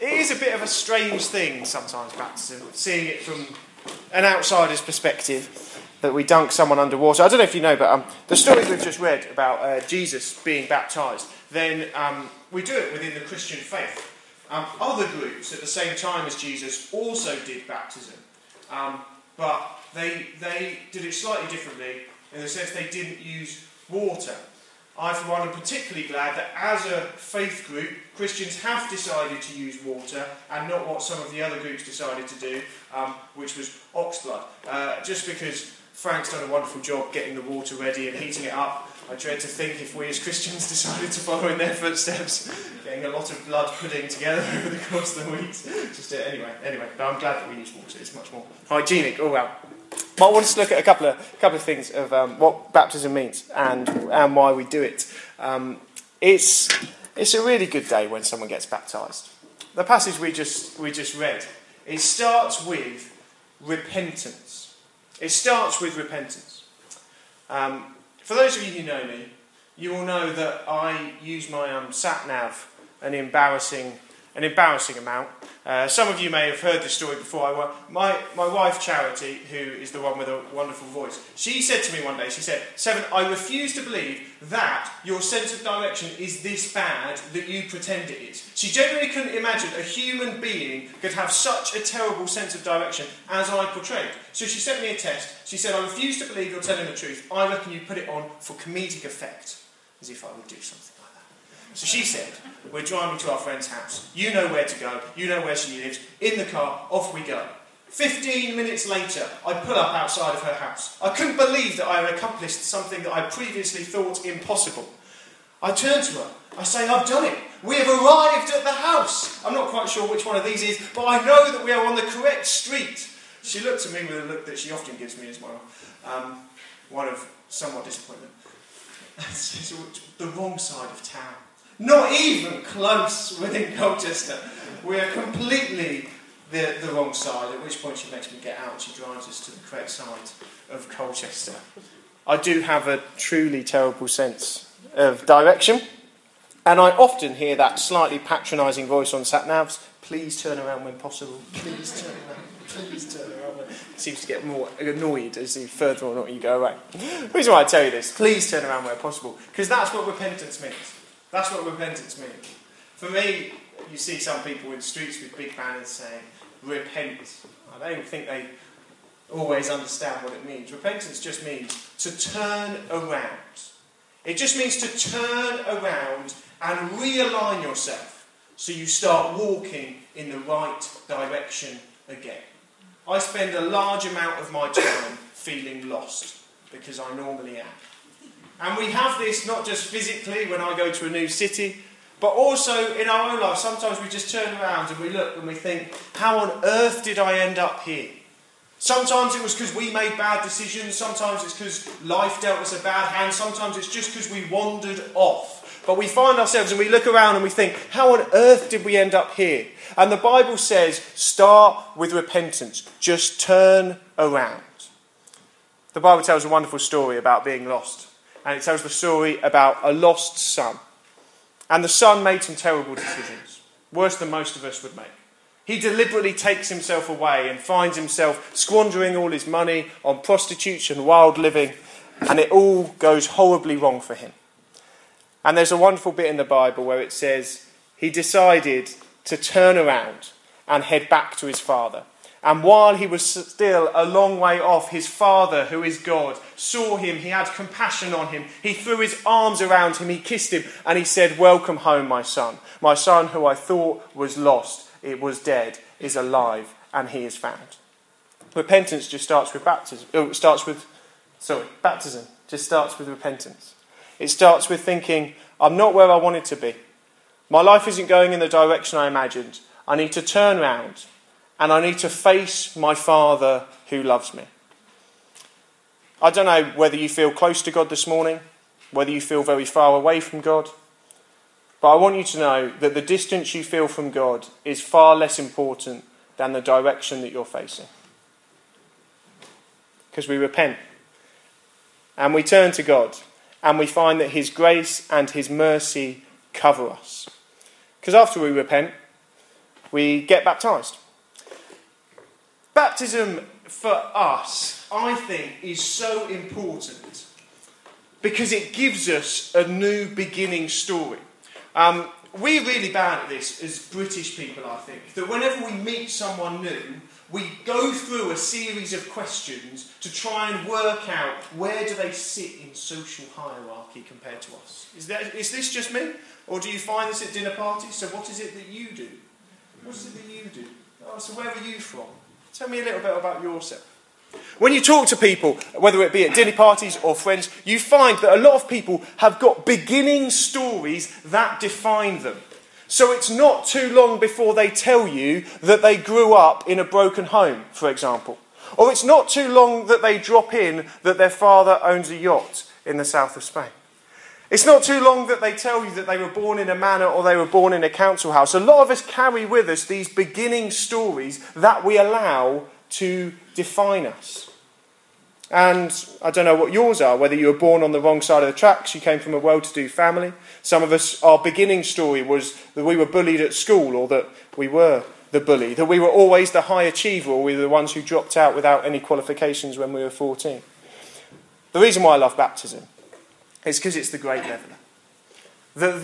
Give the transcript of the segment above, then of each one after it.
It is a bit of a strange thing sometimes, baptism, seeing it from an outsider's perspective, that we dunk someone underwater. I don't know if you know, but the story we've just read about Jesus being baptised, then we do it within the Christian faith. Other groups at the same time as Jesus also did baptism, but they did it slightly differently in the sense they didn't use water. I, for one, am particularly glad that as a faith group, Christians have decided to use water and not what some of the other groups decided to do, which was oxblood. Just because Frank's done a wonderful job getting the water ready and heating it up, I dread to think if we as Christians decided to follow in their footsteps, getting a lot of blood pudding together over the course of the weeks. Anyway, but I'm glad that we use water. It's much more hygienic all round. But I want us to look at a couple of things of what baptism means and why we do it. It's a really good day when someone gets baptised. The passage we just read, it starts with repentance. It starts with repentance. For those of you who know me, you will know that I use my sat-nav an embarrassing amount. Some of you may have heard this story before. My wife, Charity, who is the one with a wonderful voice, she said to me one day, she said, "Seven, I refuse to believe that your sense of direction is this bad that you pretend it is." She genuinely couldn't imagine a human being could have such a terrible sense of direction as I portrayed. So she sent me a test. She said, "I refuse to believe you're telling the truth. I reckon you put it on for comedic effect." As if I would do something like that. So she said, "We're driving to our friend's house. You know where to go. You know where she lives. In the car, off we go." 15 minutes later, I pull up outside of her house. I couldn't believe that I had accomplished something that I previously thought impossible. I turn to her. I say, "I've done it. We have arrived at the house. I'm not quite sure which one of these is, but I know that we are on the correct street." She looked at me with a look that she often gives me as well, one of somewhat disappointment. It's the wrong side of town. Not even close within Colchester. We are completely the wrong side, at which point she makes me get out. She drives us to the correct side of Colchester. I do have a truly terrible sense of direction, and I often hear that slightly patronising voice on sat-navs. "Please turn around when possible. Please turn around. Please turn around." It seems to get more annoyed as the further or not you go away. The reason why I tell you this, please turn around where possible, because that's what repentance means. That's what repentance means. For me, you see some people in the streets with big banners saying, "Repent." I don't think they always understand what it means. Repentance just means to turn around. It just means to turn around and realign yourself so you start walking in the right direction again. I spend a large amount of my time feeling lost, because I normally am. And we have this not just physically when I go to a new city, but also in our own life. Sometimes we just turn around and we look and we think, how on earth did I end up here? Sometimes it was because we made bad decisions. Sometimes it's because life dealt us a bad hand. Sometimes it's just because we wandered off. But we find ourselves and we look around and we think, how on earth did we end up here? And the Bible says, start with repentance. Just turn around. The Bible tells a wonderful story about being lost. And it tells the story about a lost son. And the son made some terrible decisions, worse than most of us would make. He deliberately takes himself away and finds himself squandering all his money on prostitutes and wild living, and it all goes horribly wrong for him. And there's a wonderful bit in the Bible where it says he decided to turn around and head back to his father. And while he was still a long way off, his father, who is God, saw him. He had compassion on him. He threw his arms around him. He kissed him. And he said, "Welcome home, my son. My son who I thought was lost, it was dead, is alive, and he is found." Repentance just starts with baptism. Baptism just starts with repentance. It starts with thinking, I'm not where I wanted to be. My life isn't going in the direction I imagined. I need to turn around. And I need to face my Father who loves me. I don't know whether you feel close to God this morning, whether you feel very far away from God, but I want you to know that the distance you feel from God is far less important than the direction that you're facing. Because we repent and we turn to God and we find that his grace and his mercy cover us. Because after we repent, we get baptised. Baptism for us, I think, is so important because it gives us a new beginning story. We're really bad at this as British people, I think, that whenever we meet someone new, we go through a series of questions to try and work out where do they sit in social hierarchy compared to us. Is this just me? Or do you find this at dinner parties? So what is it that you do? What is it that you do? Oh, so where are you from? Tell me a little bit about yourself. When you talk to people, whether it be at dinner parties or friends, you find that a lot of people have got beginning stories that define them. So it's not too long before they tell you that they grew up in a broken home, for example. Or it's not too long that they drop in that their father owns a yacht in the south of Spain. It's not too long that they tell you that they were born in a manor or they were born in a council house. A lot of us carry with us these beginning stories that we allow to define us. And I don't know what yours are, whether you were born on the wrong side of the tracks, you came from a well-to-do family. Some of us, our beginning story was that we were bullied at school, or that we were the bully, that we were always the high achiever, or we were the ones who dropped out without any qualifications when we were 14. The reason why I love baptism is because it's the great leveller. That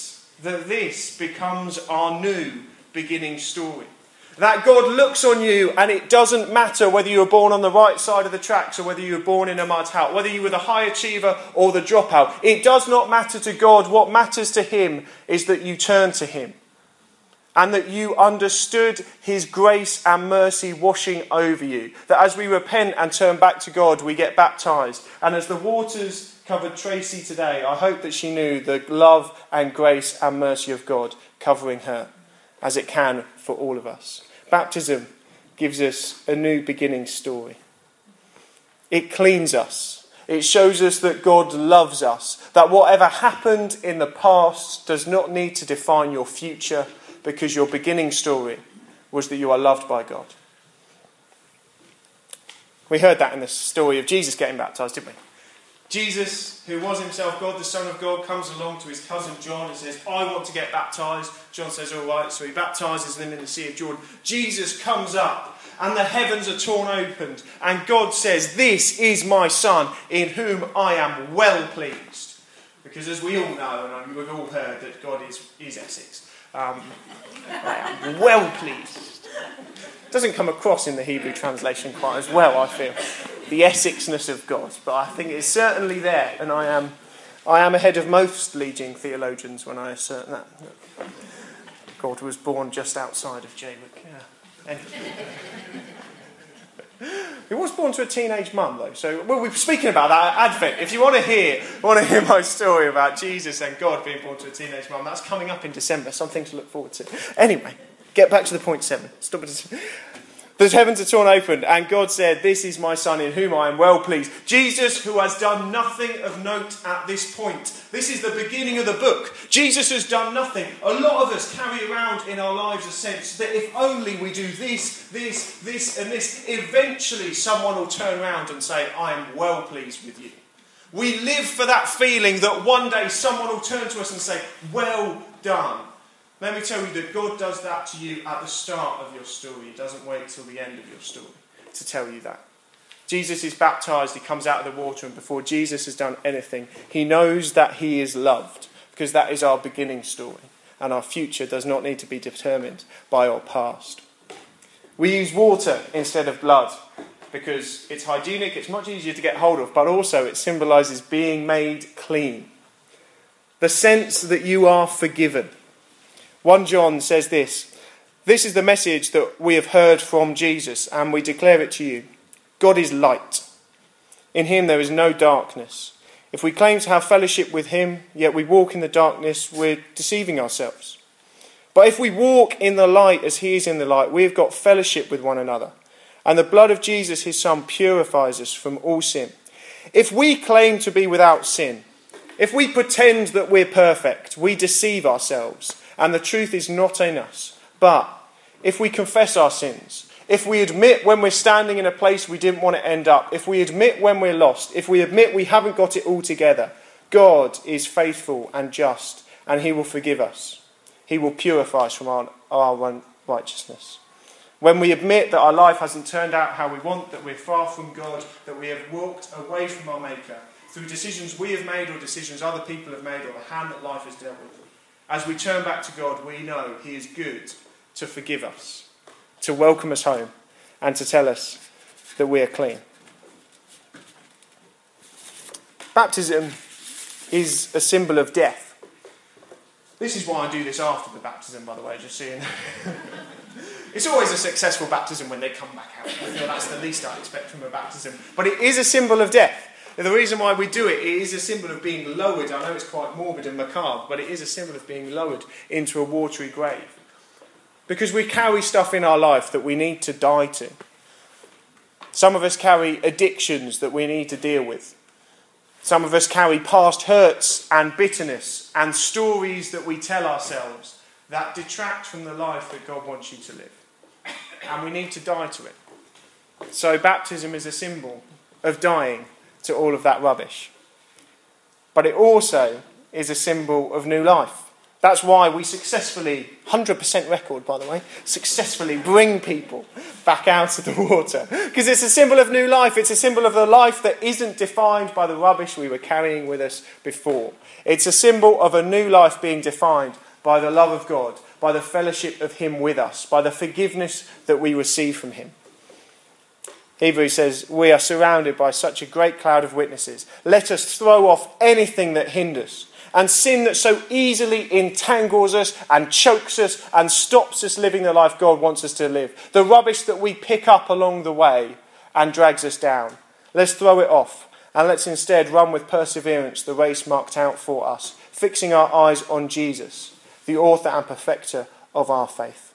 this becomes our new beginning story. That God looks on you and it doesn't matter whether you were born on the right side of the tracks or whether you were born in a mud hut, whether you were the high achiever or the dropout. It does not matter to God. What matters to him is that you turn to him and that you understood his grace and mercy washing over you. That as we repent and turn back to God, we get baptised. And as the waters covered Tracy today, I hope that she knew the love and grace and mercy of God covering her, as it can for all of us. Baptism gives us a new beginning story. It cleans us. It shows us that God loves us. That whatever happened in the past does not need to define your future, because your beginning story was that you are loved by God. We heard that in the story of Jesus getting baptised, didn't we? Jesus, who was himself God, the Son of God, comes along to his cousin John and says, I want to get baptised. John says, all right, so he baptises them in the Sea of Jordan. Jesus comes up and the heavens are torn open and God says, this is my Son in whom I am well pleased. Because as we all know, and we've all heard that God is Essex, I am well pleased. It doesn't come across in the Hebrew translation quite as well, I feel. The Essexness of God, but I think it's certainly there, and I am ahead of most leading theologians when I assert that God was born just outside of Jaywick. Yeah. He was born to a teenage mum, though, so we'll be speaking about that at Advent. If you want to hear my story about Jesus and God being born to a teenage mum, that's coming up in December. Something to look forward to. Anyway, get back to the point 7. Stop it. The heavens are torn open, and God said, this is my Son in whom I am well pleased. Jesus, who has done nothing of note at this point. This is the beginning of the book. Jesus has done nothing. A lot of us carry around in our lives a sense that if only we do this, and this, eventually someone will turn around and say, I am well pleased with you. We live for that feeling that one day someone will turn to us and say, well done. Let me tell you that God does that to you at the start of your story. He doesn't wait till the end of your story to tell you that. Jesus is baptised, he comes out of the water, and before Jesus has done anything, he knows that he is loved, because that is our beginning story, and our future does not need to be determined by our past. We use water instead of blood, because it's hygienic, it's much easier to get hold of, but also it symbolises being made clean. The sense that you are forgiven. 1 John says this is the message that we have heard from Jesus, and we declare it to you. God is light. In him there is no darkness. If we claim to have fellowship with him, yet we walk in the darkness, we're deceiving ourselves. But if we walk in the light as he is in the light, we have got fellowship with one another. And the blood of Jesus, his Son, purifies us from all sin. If we claim to be without sin, if we pretend that we're perfect, we deceive ourselves. And the truth is not in us. But if we confess our sins, if we admit when we're standing in a place we didn't want to end up, if we admit when we're lost, if we admit we haven't got it all together, God is faithful and just, and he will forgive us. He will purify us from our righteousness. When we admit that our life hasn't turned out how we want, that we're far from God, that we have walked away from our Maker through decisions we have made or decisions other people have made or the hand that life has dealt with. As we turn back to God, we know he is good to forgive us, to welcome us home, and to tell us that we are clean. Baptism is a symbol of death. This is why I do this after the baptism, by the way, just seeing. It's always a successful baptism when they come back out. I feel that's the least I expect from a baptism. But it is a symbol of death. And the reason why we do it is a symbol of being lowered. I know it's quite morbid and macabre, but it is a symbol of being lowered into a watery grave. Because we carry stuff in our life that we need to die to. Some of us carry addictions that we need to deal with. Some of us carry past hurts and bitterness and stories that we tell ourselves that detract from the life that God wants you to live. And we need to die to it. So baptism is a symbol of dying to all of that rubbish. But it also is a symbol of new life. That's why we successfully, 100% record by the way, successfully bring people back out of the water. Because it's a symbol of new life. It's a symbol of the life that isn't defined by the rubbish we were carrying with us before. It's a symbol of a new life being defined by the love of God, by the fellowship of him with us, by the forgiveness that we receive from him. Hebrews says, we are surrounded by such a great cloud of witnesses. Let us throw off anything that hinders and sin that so easily entangles us and chokes us and stops us living the life God wants us to live. The rubbish that we pick up along the way and drags us down. Let's throw it off and let's instead run with perseverance the race marked out for us, fixing our eyes on Jesus, the author and perfecter of our faith.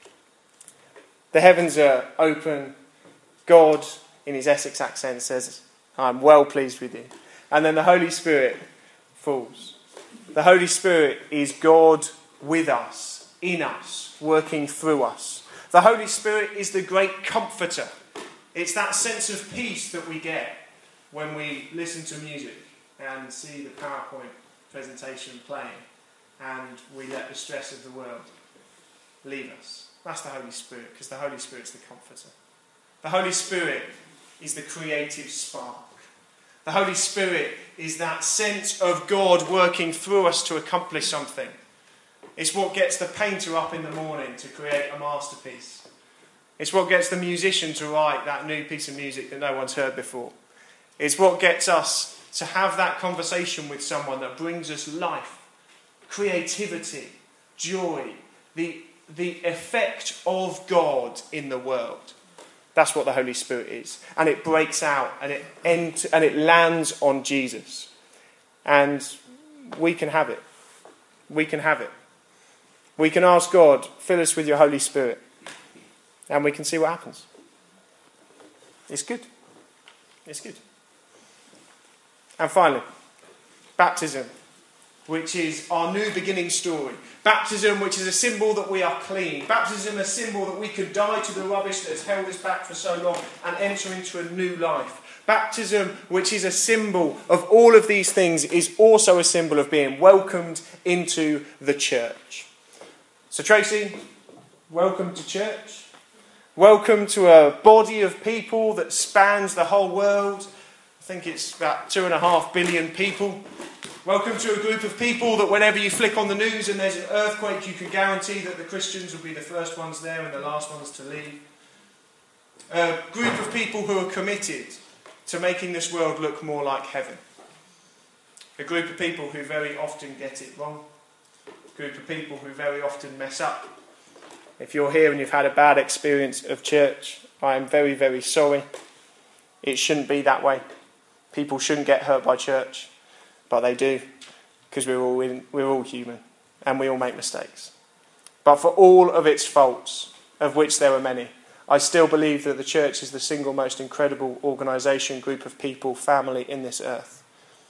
The heavens are open. God, in his Essex accent, says, I'm well pleased with you. And then the Holy Spirit falls. The Holy Spirit is God with us, in us, working through us. The Holy Spirit is the great comforter. It's that sense of peace that we get when we listen to music and see the PowerPoint presentation playing and we let the stress of the world leave us. That's the Holy Spirit, because the Holy Spirit's the comforter. The Holy Spirit is the creative spark. The Holy Spirit is that sense of God working through us to accomplish something. It's what gets the painter up in the morning to create a masterpiece. It's what gets the musician to write that new piece of music that no one's heard before. It's what gets us to have that conversation with someone that brings us life, creativity, joy, the effect of God in the world. That's what the Holy Spirit is. And it breaks out and it lands on Jesus. And we can have it. We can have it. We can ask God, fill us with your Holy Spirit. And we can see what happens. It's good. It's good. And finally, baptism, which is our new beginning story. Baptism, which is a symbol that we are clean. Baptism, a symbol that we could die to the rubbish that has held us back for so long and enter into a new life. Baptism, which is a symbol of all of these things, is also a symbol of being welcomed into the church. So Tracy, welcome to church. Welcome to a body of people that spans the whole world. I think it's about 2.5 billion people. Welcome to a group of people that whenever you flick on the news and there's an earthquake, you can guarantee that the Christians will be the first ones there and the last ones to leave. A group of people who are committed to making this world look more like heaven. A group of people who very often get it wrong. A group of people who very often mess up. If you're here and you've had a bad experience of church, I am very, very sorry. It shouldn't be that way. People shouldn't get hurt by church. But they do, because we're all human, and we all make mistakes. But for all of its faults, of which there are many, I still believe that the church is the single most incredible organisation, group of people, family in this earth.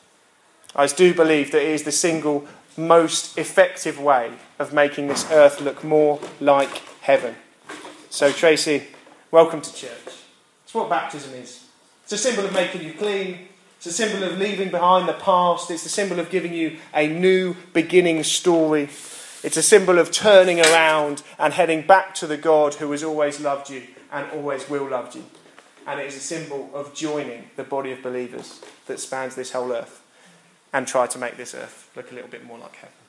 I do believe that it is the single most effective way of making this earth look more like heaven. So Tracy, welcome to church. It's what baptism is. It's a symbol of making you clean. It's a symbol of leaving behind the past. It's a symbol of giving you a new beginning story. It's a symbol of turning around and heading back to the God who has always loved you and always will love you. And it is a symbol of joining the body of believers that spans this whole earth and try to make this earth look a little bit more like heaven.